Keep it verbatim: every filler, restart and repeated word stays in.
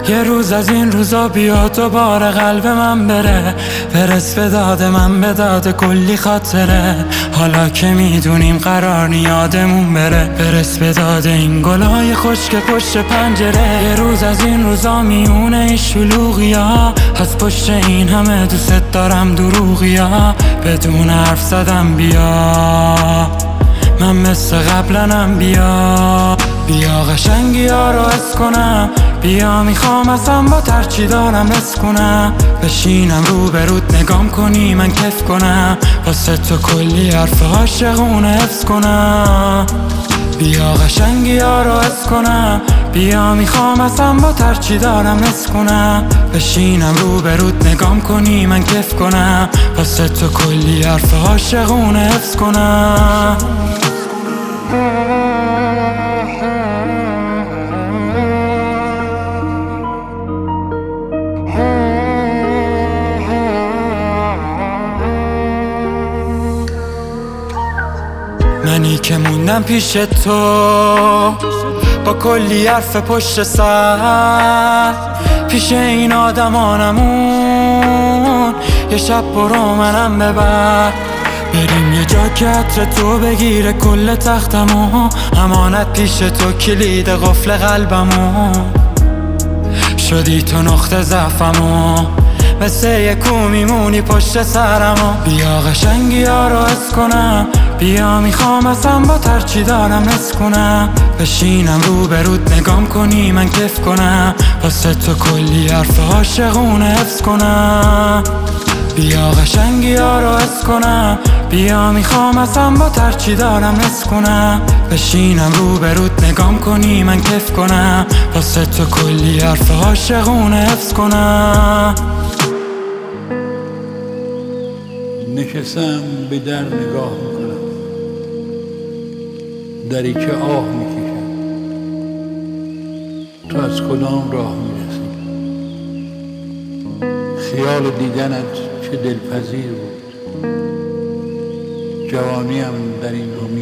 یه روز از این روزا بیا دوباره قلب من بره، برس به داد من به داد کلی خاطره. حالا که میدونیم قرار نی یادمون بره، برس به داد این گلای خشک پشت پنجره. یه روز از این روزا میونه این شلوغیا، از پشت این همه دوست دارم دروغیا. بدون حرف زدم بیا، من مثل قبلنم بیا. بیا قشنگی ها رو حس کنم، بیا میخوام اصلا با ترچی دارم رس کنم. بشینم رو برود نگام کنی من کف کنم، واسه تو کلی حرف عاشقونه حفظ کنم. بیا قشنگی ها رو حس کنم، بیا میخوام اصلا با ترچی دارم رس کنم. بشینم رو برود نگام کنی من کف کنم، واسه تو کلی حرف عاشقونه حفظ کنم. منی که موندم پیش تو با کلی حرف پشت سر، پیش این آدمانمون یه شب برو منم ببر. بریم یه جا که عطر تو بگیره کل تختمو، امانت پیش تو کلید قفل قلبمو. شدی تو نقطه ضعفمو، مثل یه کو میمونی پشت سرمو. بیا قشنگی ها رو حس کنم، بیا میخوام اصلا با ترچی دارم رس کنم. بشینم رو برود نگام کنی من کف کنم، واسه تو کلی حرف عاشقونه حفظ کنم. بیا قشنگی ها رو حس کنم، بیا میخوام اصلا با ترچی دارم رس کنم. بشینم رو برود نگام کنی من کف کنم، واسه تو کلی حرف عاشقونه حفظ کنم. نشستم به در نگاه میکنم، دری که آه میکشم. تو از کدام راه میرسی؟ خیال دیدنت چه دلپذیر بود. جوانیم در این رو